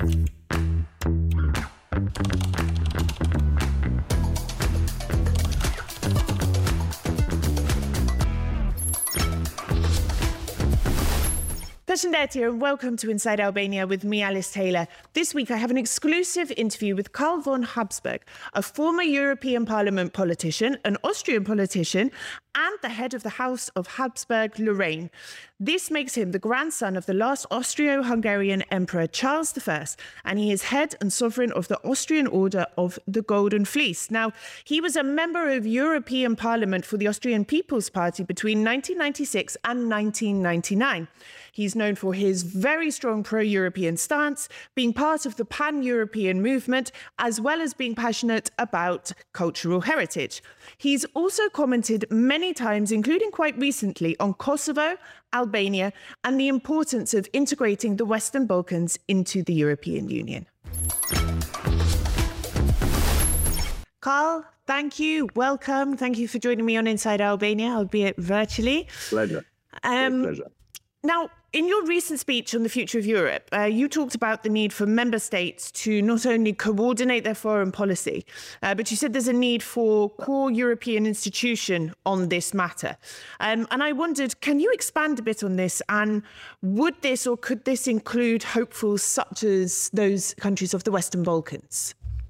Përshëndetje and welcome to Inside Albania with me, Alice Taylor. This week I have an exclusive interview with Karl von Habsburg, a former European Parliament politician, an Austrian politician, and the head of the House of Habsburg-Lorraine. This makes him the grandson of the last Austro-Hungarian Emperor Charles I, and he is head and sovereign of the Austrian Order of the Golden Fleece. Now, he was a member of European Parliament for the Austrian People's Party between 1996 and 1999. He's known for his very strong pro-European stance, being part of the pan-European movement, as well as being passionate about cultural heritage. He's also commented many times, including quite recently, on Kosovo, Albania, and the importance of integrating the Western Balkans into the European Union. Karl, thank you. Welcome. Thank you for joining me on Inside Albania, albeit virtually. Pleasure. Pleasure. Now, in your recent speech on the future of Europe, you talked about the need for member states to not only coordinate their foreign policy, but you said there's a need for core European institution on this matter. And I wondered, can you expand a bit on this? And would this or could this include hopefuls such as those countries of the Western Balkans?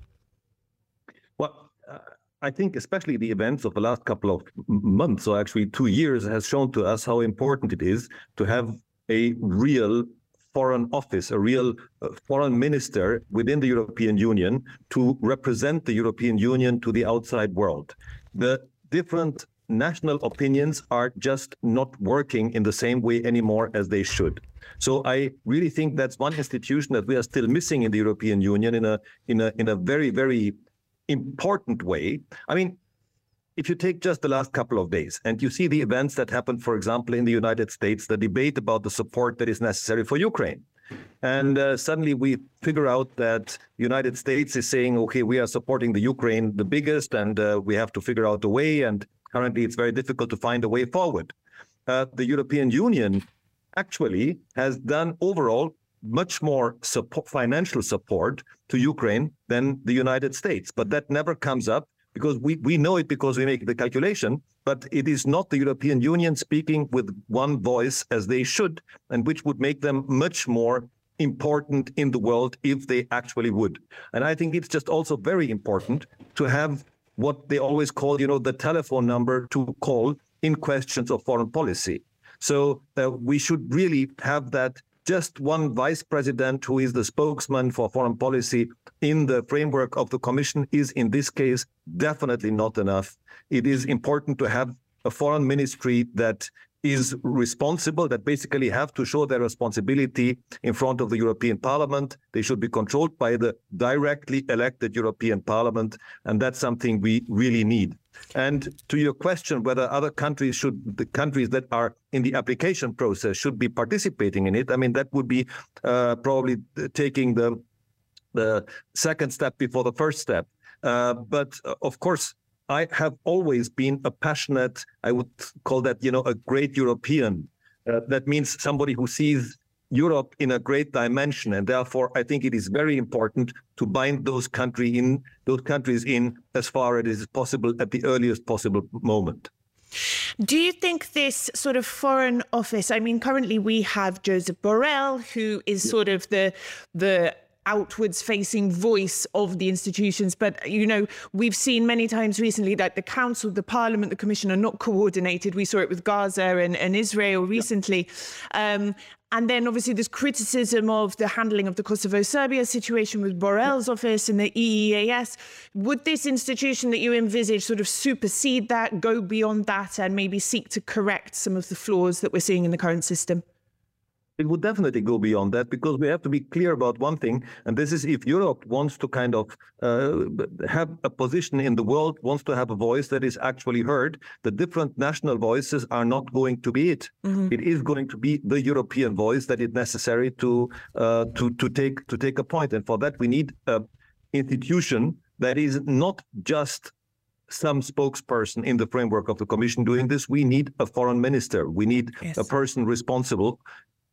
Well, I think especially the events of the last couple of months, or actually 2 years, has shown to us how important it is to have a real foreign office, a real foreign minister within the European Union to represent the European Union to the outside world. The different national opinions are just not working in the same way anymore as they should. So I really think that's one institution that we are still missing in the European Union in a very, very important way. I mean, if you take just the last couple of days and you see the events that happened, for example, in the United States, the debate about the support that is necessary for Ukraine. And suddenly we figure out that the United States is saying, okay, we are supporting the Ukraine the biggest, and we have to figure out a way. And currently it's very difficult to find a way forward. The European Union actually has done overall much more financial support to Ukraine than the United States. But that never comes up because we know it because we make the calculation, but it is not the European Union speaking with one voice as they should, and which would make them much more important in the world if they actually would. And I think it's just also very important to have what they always call, the telephone number to call in questions of foreign policy. So we should really have that. Just one vice president who is the spokesman for foreign policy in the framework of the Commission is, in this case, definitely not enough. It is important to have a foreign ministry that is responsible, that basically have to show their responsibility in front of the European Parliament. They should be controlled by the directly elected European Parliament, and that's something we really need. And to your question, whether other countries the countries that are in the application process should be participating in it, I mean, that would be probably taking the second step before the first step. But of course, I have always been a passionate, I would call that, a great European. That means somebody who sees Europe in a great dimension, and therefore I think it is very important to bind those countries in as far as it is possible at the earliest possible moment. Do you think this sort of foreign office, I mean, currently we have Josep Borrell, who is sort of the outwards facing voice of the institutions. But, we've seen many times recently that the Council, the Parliament, the Commission are not coordinated. We saw it with Gaza and Israel recently. And then obviously there's criticism of the handling of the Kosovo-Serbia situation with Borrell's office and the EEAS. Would this institution that you envisage sort of supersede that, go beyond that, and maybe seek to correct some of the flaws that we're seeing in the current system? It would definitely go beyond that, because we have to be clear about one thing, and this is if Europe wants to kind of have a position in the world, wants to have a voice that is actually heard, the different national voices are not going to be it. Mm-hmm. It is going to be the European voice that is necessary to take a point. And for that, we need an institution that is not just some spokesperson in the framework of the Commission doing this. We need a foreign minister. We need a person responsible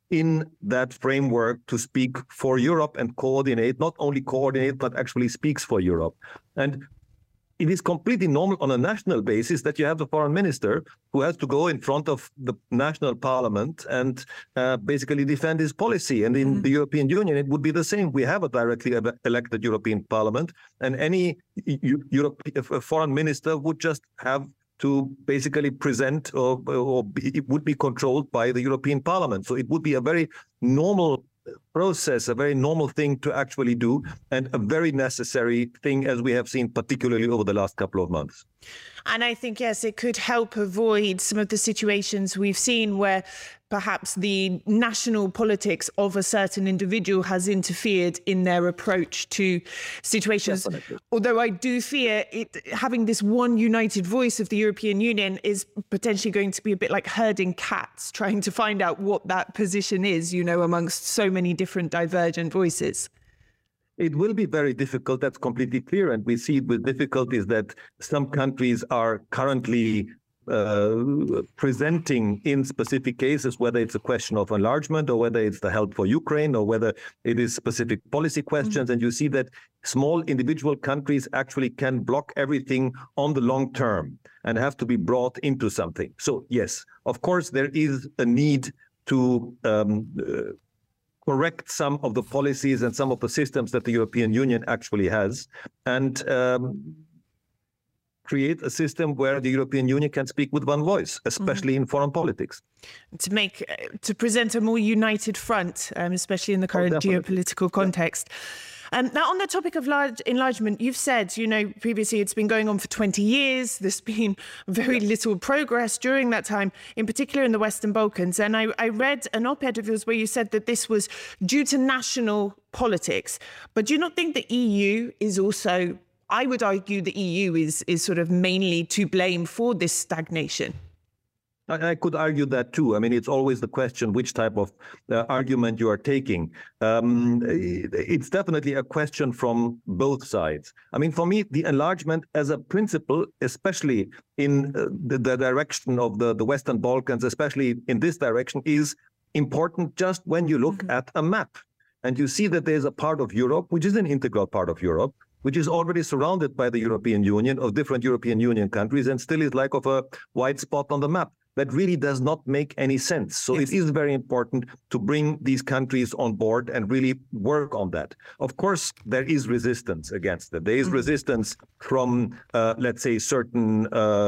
in that framework to speak for Europe and coordinate, not only coordinate, but actually speaks for Europe. And it is completely normal on a national basis that you have the foreign minister who has to go in front of the national parliament and basically defend his policy. And in the European Union, it would be the same. We have a directly elected European Parliament, and any foreign minister would just have to basically present it would be controlled by the European Parliament. So it would be a very normal process, a very normal thing to actually do, and a very necessary thing, as we have seen, particularly over the last couple of months. And I think, yes, it could help avoid some of the situations we've seen where perhaps the national politics of a certain individual has interfered in their approach to situations. Definitely. Although I do fear having this one united voice of the European Union is potentially going to be a bit like herding cats, trying to find out what that position is, amongst so many different divergent voices. It will be very difficult. That's completely clear. And we see with difficulties that some countries are currently presenting in specific cases, whether it's a question of enlargement or whether it's the help for Ukraine or whether it is specific policy questions. And you see that small individual countries actually can block everything on the long term and have to be brought into something. So, yes, of course, there is a need to correct some of the policies and some of the systems that the European Union actually has, and create a system where the European Union can speak with one voice, especially in foreign politics. To present a more united front, especially in the current geopolitical context. Now, on the topic of large enlargement, you've said, previously it's been going on for 20 years. There's been very little progress during that time, in particular in the Western Balkans. And I read an op-ed of yours where you said that this was due to national politics. But do you not think the EU is also, I would argue the EU is sort of mainly to blame for this stagnation? I could argue that too. I mean, it's always the question which type of argument you are taking. It's definitely a question from both sides. I mean, for me, the enlargement as a principle, especially in the direction of the Western Balkans, especially in this direction, is important just when you look at a map. And you see that there's a part of Europe, which is an integral part of Europe, which is already surrounded by the European Union, of different European Union countries, and still is like of a white spot on the map. That really does not make any sense. So It is very important to bring these countries on board and really work on that. Of course, there is resistance against it. There is resistance from, let's say, certain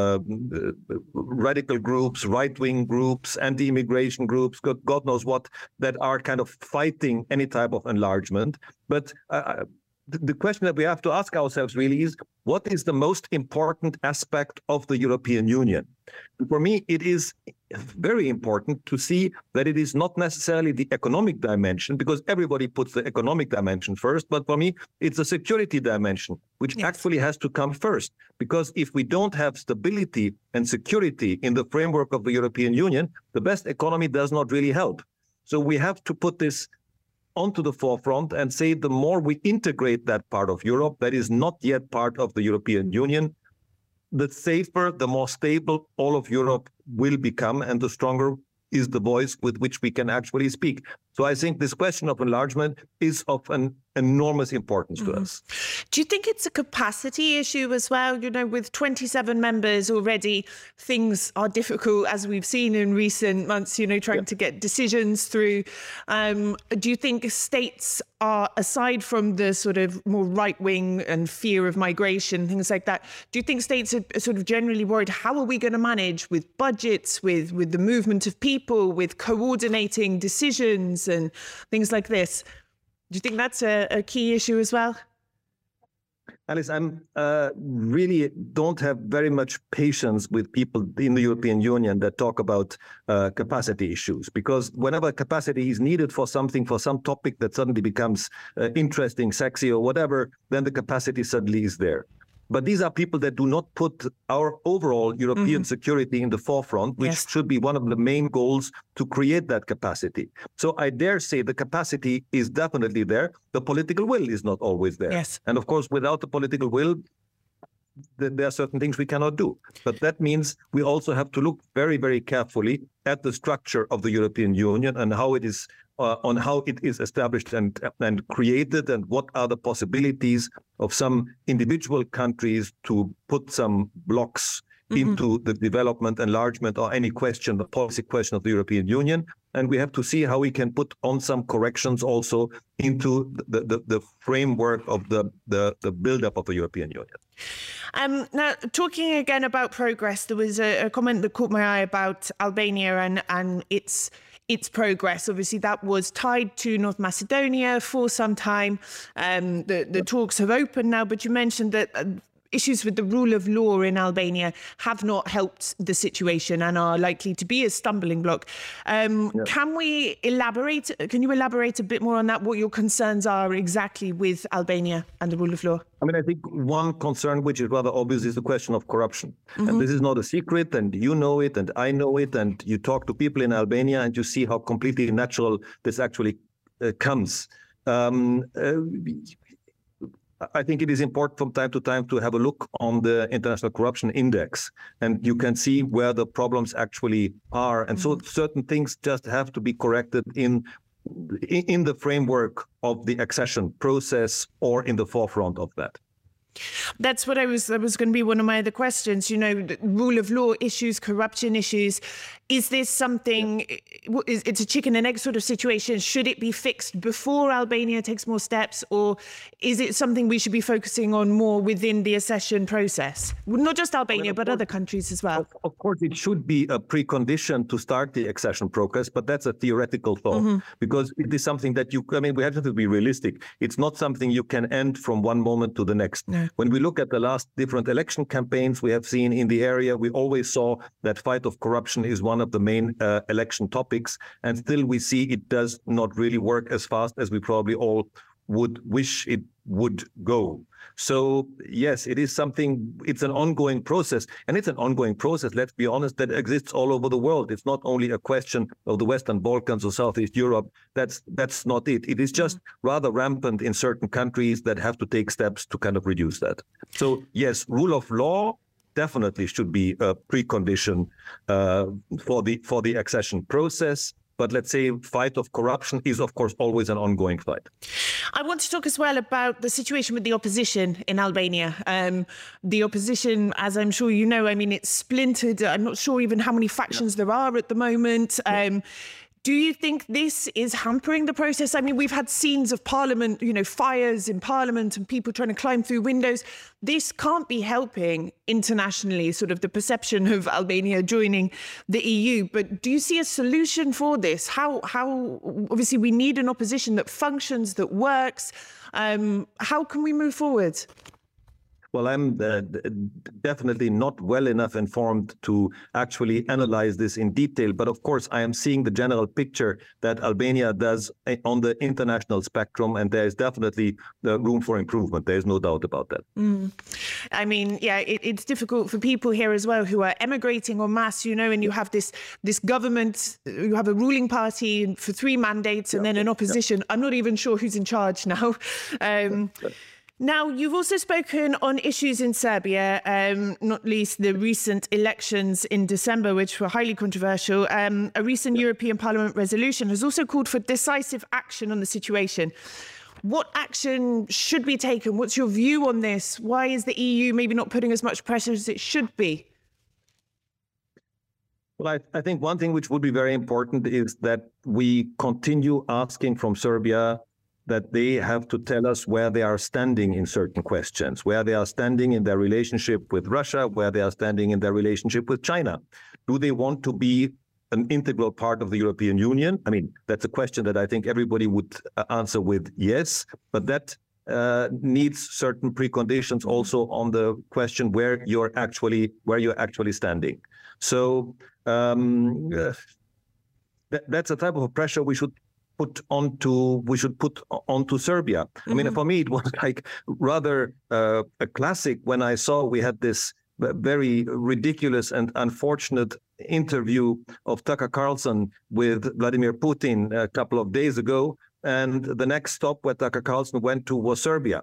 radical groups, right-wing groups, anti-immigration groups, God knows what, that are kind of fighting any type of enlargement. But the question that we have to ask ourselves really is, what is the most important aspect of the European Union? For me, it is very important to see that it is not necessarily the economic dimension, because everybody puts the economic dimension first. But for me, it's a security dimension, which actually has to come first. Because if we don't have stability and security in the framework of the European Union, the best economy does not really help. So we have to put this onto the forefront and say the more we integrate that part of Europe that is not yet part of the European Union, the safer, the more stable all of Europe will become, and the stronger is the voice with which we can actually speak. So I think this question of enlargement is of an enormous importance to us. Do you think it's a capacity issue as well? With 27 members already, things are difficult, as we've seen in recent months, trying to get decisions through. Do you think states are, aside from the sort of more right-wing and fear of migration, things like that, do you think states are sort of generally worried, how are we going to manage with budgets, with the movement of people, with coordinating decisions and things like this? Do you think that's a key issue as well? Alice, I'm really don't have very much patience with people in the European Union that talk about capacity issues, because whenever capacity is needed for something, for some topic that suddenly becomes interesting, sexy or whatever, then the capacity suddenly is there. But these are people that do not put our overall European security in the forefront, which should be one of the main goals to create that capacity. So I dare say the capacity is definitely there. The political will is not always there. Yes. And of course, without the political will, there are certain things we cannot do. But that means we also have to look very, very carefully at the structure of the European Union and how it is on how it is established and created, and what are the possibilities of some individual countries to put some blocks into the development, enlargement, or any question, the policy question of the European Union. And we have to see how we can put on some corrections also into the framework of the build-up of the European Union. Now, talking again about progress, there was a comment that caught my eye about Albania and its progress. Obviously, that was tied to North Macedonia for some time. The talks have opened now, but you mentioned that issues with the rule of law in Albania have not helped the situation and are likely to be a stumbling block. Can you elaborate a bit more on that, what your concerns are exactly with Albania and the rule of law? I mean, I think one concern, which is rather obvious, is the question of corruption. And this is not a secret, and you know it, and I know it, and you talk to people in Albania, and you see how completely natural this actually comes. I think it is important from time to time to have a look on the International Corruption Index, and you can see where the problems actually are. And so certain things just have to be corrected in the framework of the accession process or in the forefront of that. That was going to be one of my other questions. You know, rule of law issues, corruption issues. Is this something, it's a chicken and egg sort of situation? Should it be fixed before Albania takes more steps, or is it something we should be focusing on more within the accession process? Not just Albania, but other countries as well. Of course, it should be a precondition to start the accession process, but that's a theoretical thought, because it is something that we have to be realistic. It's not something you can end from one moment to the next. No. When we look at the last different election campaigns we have seen in the area, we always saw that fight of corruption is one of the main election topics. And still we see it does not really work as fast as we probably all would wish it would go. So yes, it is something, it's an ongoing process, and it's an ongoing process, let's be honest, that exists all over the world. It's not only a question of the Western Balkans or Southeast Europe. That's not it. It is just rather rampant in certain countries that have to take steps to kind of reduce that. So yes, rule of law definitely should be a precondition for the accession process. But let's say fight of corruption is, of course, always an ongoing fight. I want to talk as well about the situation with the opposition in Albania. The opposition, as I'm sure you know, it's splintered. I'm not sure even how many factions there are at the moment. Do you think this is hampering the process? We've had scenes of Parliament, fires in Parliament and people trying to climb through windows. This can't be helping internationally, sort of the perception of Albania joining the EU. But do you see a solution for this? How obviously we need an opposition that functions, that works. How can we move forward? Well, I'm definitely not well enough informed to actually analyze this in detail. But of course, I am seeing the general picture that Albania does on the international spectrum. And there is definitely room for improvement. There is no doubt about that. It's difficult for people here as well who are emigrating en masse, and you have this government, you have a ruling party for 3 mandates and then an opposition. I'm not even sure who's in charge now. Now, you've also spoken on issues in Serbia, not least the recent elections in December, which were highly controversial. A recent European Parliament resolution has also called for decisive action on the situation. What action should be taken? What's your view on this? Why is the EU maybe not putting as much pressure as it should be? Well, I think one thing which would be very important is that we continue asking from Serbia that they have to tell us where they are standing in certain questions, where they are standing in their relationship with Russia, where they are standing in their relationship with China. Do they want to be an integral part of the European Union? That's a question that I think everybody would answer with yes, but that needs certain preconditions also on the question where you're actually standing. So that's a type of pressure we should put onto Serbia. For me, it was like rather a classic when I saw we had this very ridiculous and unfortunate interview of Tucker Carlson with Vladimir Putin a couple of days ago. And the next stop where Tucker Carlson went to was Serbia.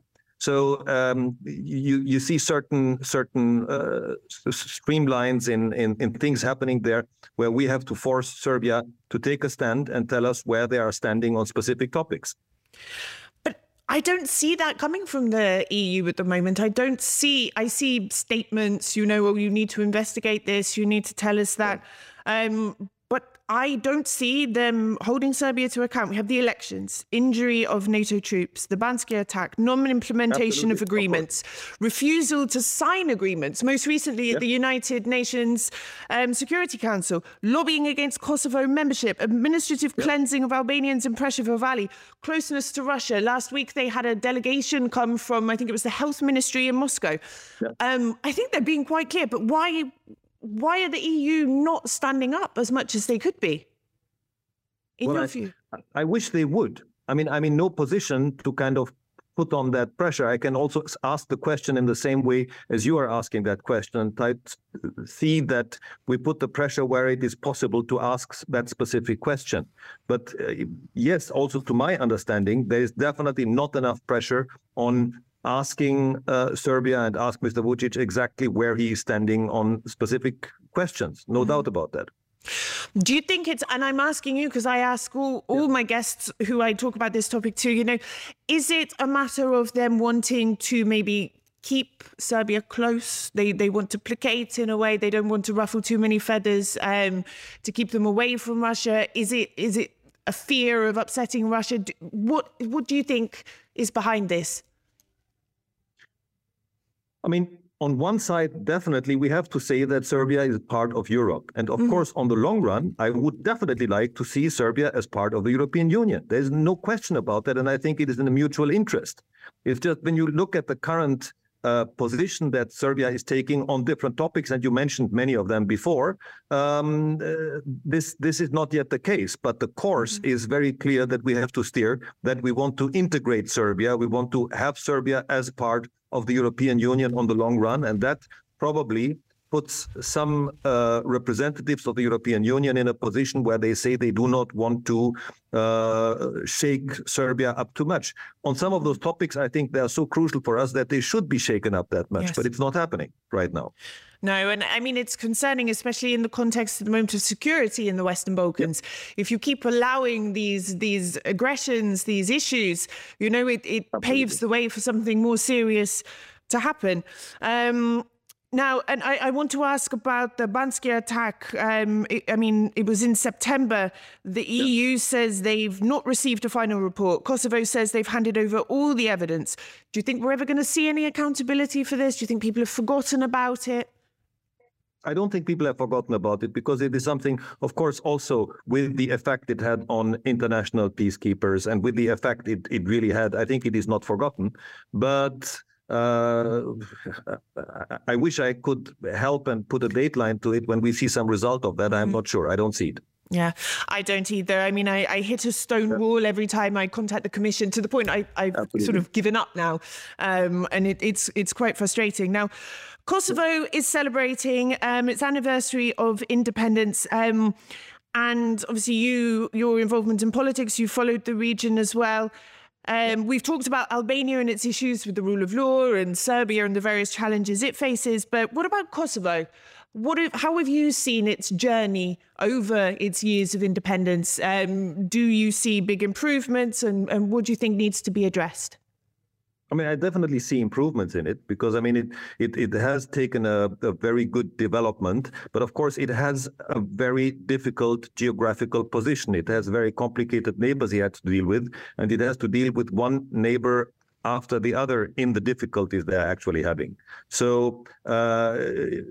So you see certain streamlines in things happening there, where we have to force Serbia to take a stand and tell us where they are standing on specific topics. But I don't see that coming from the EU at the moment. I see statements, well, you need to investigate this, you need to tell us that. But I don't see them holding Serbia to account. We have the elections, injury of NATO troops, the Banski attack, non-implementation of agreements, refusal to sign agreements, most recently at the United Nations Security Council, lobbying against Kosovo membership, administrative cleansing of Albanians in Preševo Valley, closeness to Russia. Last week, they had a delegation come from, I think it was the health ministry in Moscow. I think they're being quite clear, but why are the EU not standing up as much as they could be, in your view? I wish they would. I'm in no position to kind of put on that pressure. I can also ask the question in the same way as you are asking that question. I see that we put the pressure where it is possible to ask that specific question. But yes, also to my understanding, there is definitely not enough pressure on asking Serbia and ask Mr. Vučić exactly where he is standing on specific questions. No doubt about that. Do you think and I'm asking you because I ask all my guests who I talk about this topic to, is it a matter of them wanting to maybe keep Serbia close? They want to placate in a way. They don't want to ruffle too many feathers to keep them away from Russia. Is it a fear of upsetting Russia? What do you think is behind this? On one side, definitely, we have to say that Serbia is part of Europe. And of course, on the long run, I would definitely like to see Serbia as part of the European Union. There's no question about that. And I think it is in the mutual interest. It's just when you look at the current position that Serbia is taking on different topics, and you mentioned many of them before, this is not yet the case. But the course is very clear that we have to steer, that we want to integrate Serbia. We want to have Serbia as part of the European Union on the long run, and that probably puts some representatives of the European Union in a position where they say they do not want to shake Serbia up too much. On some of those topics, I think they are so crucial for us that they should be shaken up that much, but it's not happening right now. No, and it's concerning, especially in the context at the moment of security in the Western Balkans. If you keep allowing these aggressions, these issues, it paves the way for something more serious to happen. Now, and I want to ask about the Banski attack. It was in September. The EU says they've not received a final report. Kosovo says they've handed over all the evidence. Do you think we're ever going to see any accountability for this? Do you think people have forgotten about it? I don't think people have forgotten about it, because it is something, of course, also with the effect it had on international peacekeepers and with the effect it really had. I think it is not forgotten. But I wish I could help and put a dateline to it when we see some result of that. I'm not sure. I don't see it. Yeah, I don't either. I hit a stone wall every time I contact the Commission, to the point I've sort of given up now. And it's quite frustrating. Now, Kosovo is celebrating its anniversary of independence. And obviously your involvement in politics, you followed the region as well. We've talked about Albania and its issues with the rule of law, and Serbia and the various challenges it faces. But what about Kosovo? How have you seen its journey over its years of independence? Do you see big improvements, and what do you think needs to be addressed? I definitely see improvements in it, because it has taken a very good development, but of course it has a very difficult geographical position. It has very complicated neighbors it has to deal with, and it has to deal with one neighbor after the other in the difficulties they're actually having. So I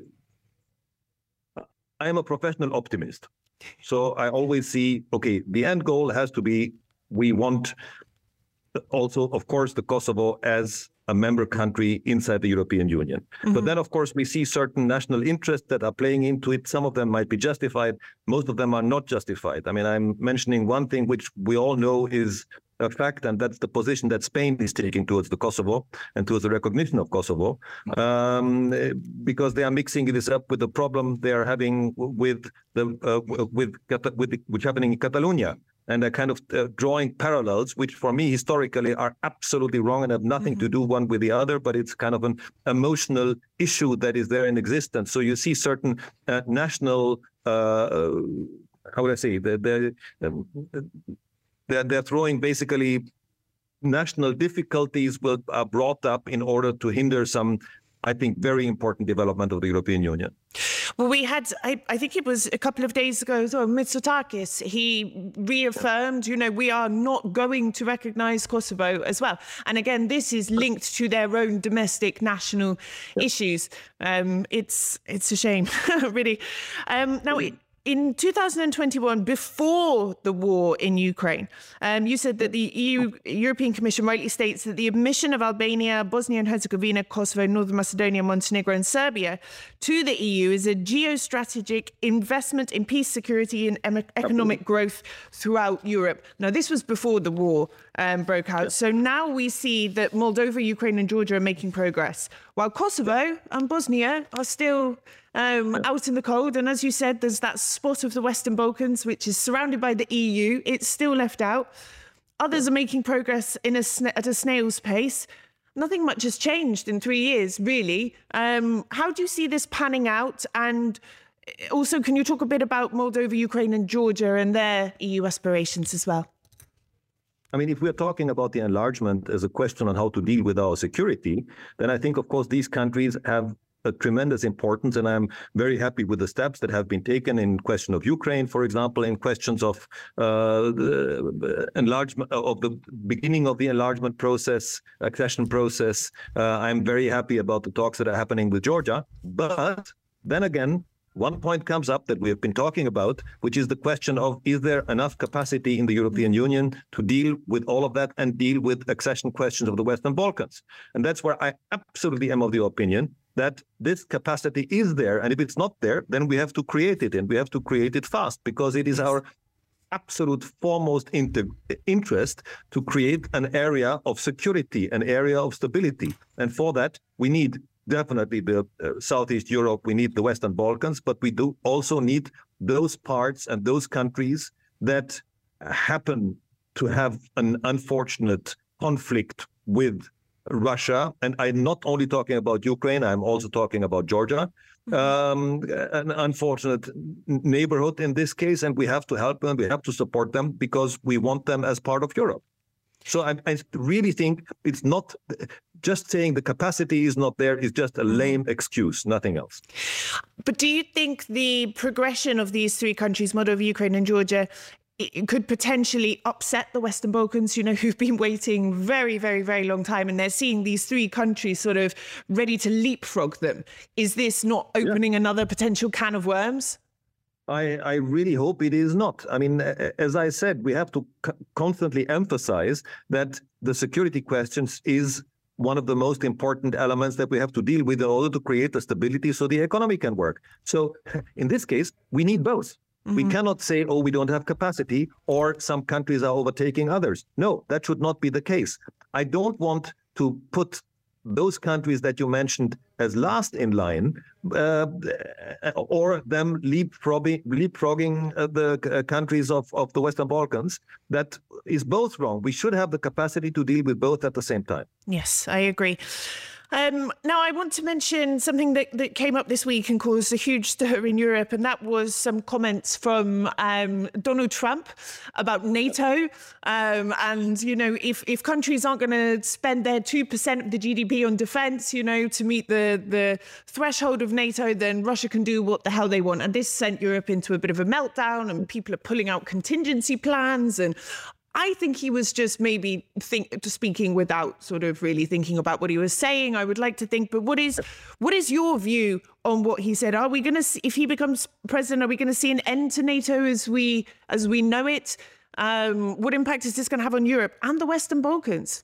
am a professional optimist. So I always see, okay, the end goal has to be, we want also, of course, the Kosovo as a member country inside the European Union. But then, of course, we see certain national interests that are playing into it. Some of them might be justified. Most of them are not justified. I'm mentioning one thing which we all know is a fact, and that's the position that Spain is taking towards the Kosovo and towards the recognition of Kosovo, because they are mixing this up with the problem they are having with which happening in Catalonia. and a kind of drawing parallels, which for me historically are absolutely wrong and have nothing to do one with the other, but it's kind of an emotional issue that is there in existence. So you see certain national, how would I say, they're throwing basically national difficulties are brought up in order to hinder some, I think, very important development of the European Union. Well, we had, I think it was a couple of days ago, Mitsotakis, he reaffirmed, we are not going to recognise Kosovo as well. And again, this is linked to their own domestic national issues. It's a shame, really. Now, in 2021, before the war in Ukraine, you said that the European Commission rightly states that the admission of Albania, Bosnia and Herzegovina, Kosovo, Northern Macedonia, Montenegro and Serbia to the EU is a geostrategic investment in peace, security and economic growth throughout Europe. Now, this was before the war broke out. So now we see that Moldova, Ukraine and Georgia are making progress, while Kosovo and Bosnia are still out in the cold. And as you said, there's that spot of the Western Balkans, which is surrounded by the EU. It's still left out. Others are making progress at a snail's pace. Nothing much has changed in 3 years, really. How do you see this panning out? And also, can you talk a bit about Moldova, Ukraine and Georgia and their EU aspirations as well? I mean, if we're talking about the enlargement as a question on how to deal with our security, then I think, of course, these countries have a tremendous importance, and I'm very happy with the steps that have been taken in question of Ukraine, for example, in questions of the enlargement, of the beginning of the enlargement process, accession process. I'm very happy about the talks that are happening with Georgia. But then again, one point comes up that we have been talking about, which is the question of, is there enough capacity in the European Union to deal with all of that and deal with accession questions of the Western Balkans? And that's where I absolutely am of the opinion that this capacity is there. And if it's not there, then we have to create it, and we have to create it fast, because it is our absolute foremost interest to create an area of security, an area of stability. And for that, we need definitely the Southeast Europe, we need the Western Balkans, but we do also need those parts and those countries that happen to have an unfortunate conflict with Russia. And I'm not only talking about Ukraine, I'm also talking about Georgia, an unfortunate neighborhood in this case, and we have to help them, we have to support them, because we want them as part of Europe. So I really think it's not just saying the capacity is not there is just a lame excuse, nothing else. But do you think the progression of these three countries, Moldova, Ukraine and Georgia, it could potentially upset the Western Balkans, who've been waiting very, very, very long time, and they're seeing these three countries sort of ready to leapfrog them? Is this not opening another potential can of worms? I really hope it is not. I mean, as I said, we have to constantly emphasize that the security questions is one of the most important elements that we have to deal with in order to create the stability so the economy can work. So in this case, we need both. We cannot say, oh, we don't have capacity, or some countries are overtaking others. No, that should not be the case. I don't want to put those countries that you mentioned as last in line, or them leapfrogging the countries of the Western Balkans. That is both wrong. We should have the capacity to deal with both at the same time. Yes, I agree. Now, I want to mention something that came up this week and caused a huge stir in Europe, and that was some comments from Donald Trump about NATO. And, if countries aren't going to spend their 2% of the GDP on defence, to meet the threshold of NATO, then Russia can do what the hell they want. And this sent Europe into a bit of a meltdown, and people are pulling out contingency plans. And I think he was just maybe speaking without sort of really thinking about what he was saying. I would like to think, but what is your view on what he said? Are we going to, if he becomes president, are we going to see an end to NATO as we know it? What impact is this going to have on Europe and the Western Balkans?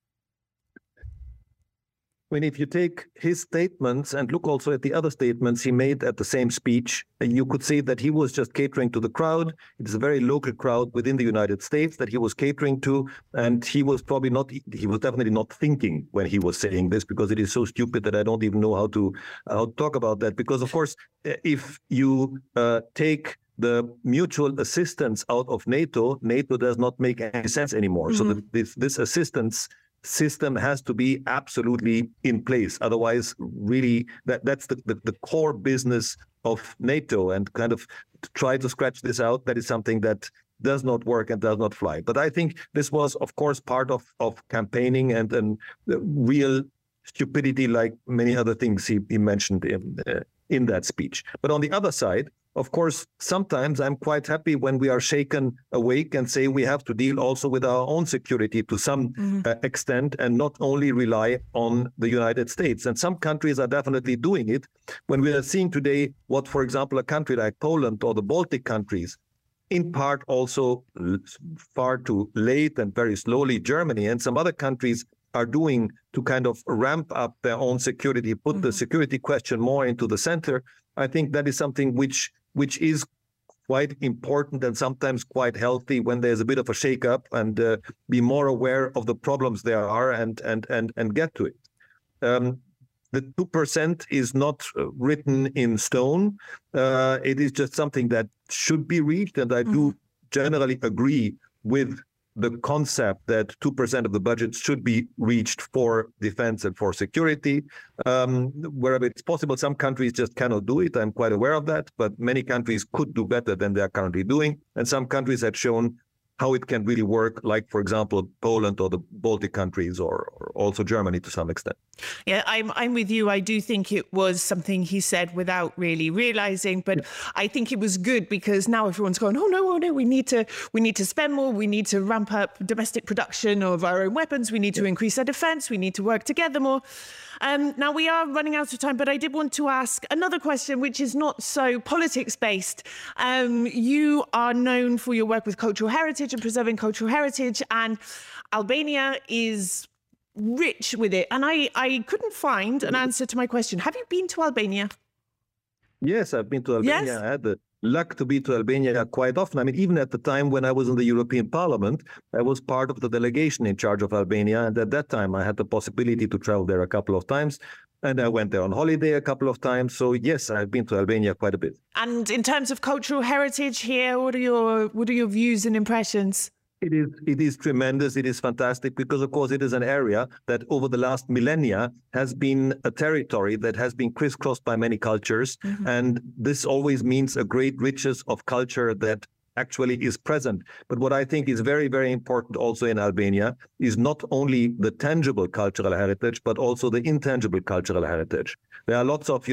I mean, if you take his statements and look also at the other statements he made at the same speech, you could say that he was just catering to the crowd. It is a very local crowd within the United States that he was catering to. And he was definitely not thinking when he was saying this, because it is so stupid that I don't even know how to talk about that. Because, of course, if you take the mutual assistance out of NATO does not make any sense anymore. So this assistance system has to be absolutely in place. Otherwise, really, that's the core business of NATO, and kind of to try to scratch this out, that is something that does not work and does not fly. But I think this was, of course, part of campaigning and real stupidity, like many other things he mentioned in that speech. But on the other side, of course, sometimes I'm quite happy when we are shaken awake and say we have to deal also with our own security to some extent, and not only rely on the United States. And some countries are definitely doing it. When we are seeing today what, for example, a country like Poland or the Baltic countries, in part also far too late and very slowly Germany and some other countries are doing to kind of ramp up their own security, put the security question more into the center, I think that is something which is quite important and sometimes quite healthy when there's a bit of a shake-up, and be more aware of the problems there are and get to it. The 2% is not written in stone. It is just something that should be reached, and I do generally agree with the concept that 2% of the budget should be reached for defense and for security. Wherever it's possible, some countries just cannot do it. I'm quite aware of that, but many countries could do better than they are currently doing. And some countries have shown how it can really work, like, for example, Poland or the Baltic countries, or also Germany to some extent. Yeah, I'm with you. I do think it was something he said without really realizing, but I think it was good because now everyone's going, oh no, we need to spend more. We need to ramp up domestic production of our own weapons. We need to increase our defense. We need to work together more. Now we are running out of time, but I did want to ask another question, which is not so politics based. You are known for your work with cultural heritage and preserving cultural heritage, and Albania is rich with it. And I couldn't find an answer to my question. Have you been to Albania? Yes, I've been to Albania. Yes. I had the luck to be to Albania quite often. I mean, even at the time when I was in the European Parliament, I was part of the delegation in charge of Albania. And at that time, I had the possibility to travel there a couple of times. And I went there on holiday a couple of times. So, yes, I've been to Albania quite a bit. And in terms of cultural heritage here, what are your views and impressions? It is tremendous. It is fantastic because, of course, it is an area that over the last millennia has been a territory that has been crisscrossed by many cultures. And this always means a great richness of culture that actually is present. But what I think is very, very important also in Albania is not only the tangible cultural heritage, but also the intangible cultural heritage. There are lots of,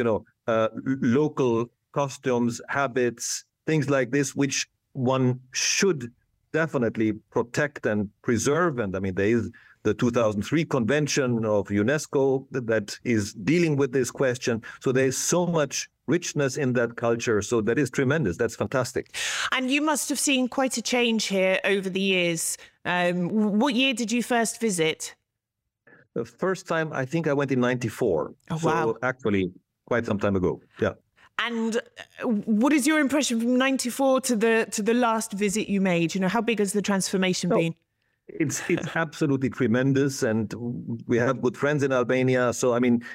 local costumes, habits, things like this, which one should definitely protect and preserve. And I mean, there is the 2003 Convention of UNESCO that is dealing with this question. So there is so much richness in that culture. So that is tremendous. That's fantastic. And you must have seen quite a change here over the years. What year did you first visit? The first time, I think I went in 94. Oh, wow. So actually quite some time ago. Yeah. And what is your impression from 94 to the last visit you made? How big has the transformation been? It's absolutely tremendous, and we have good friends in Albania. So, I mean,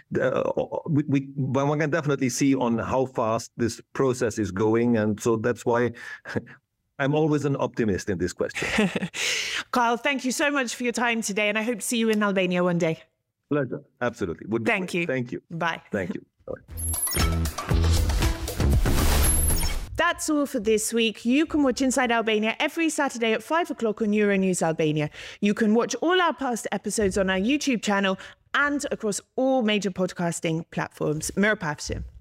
one can definitely see on how fast this process is going. And so that's why I'm always an optimist in this question. Carl, thank you so much for your time today, and I hope to see you in Albania one day. Pleasure. Absolutely. Thank you. Thank you. Bye. Thank you. Bye. That's all for this week. You can watch Inside Albania every Saturday at 5 o'clock on Euronews Albania. You can watch all our past episodes on our YouTube channel and across all major podcasting platforms. Mirapavsim.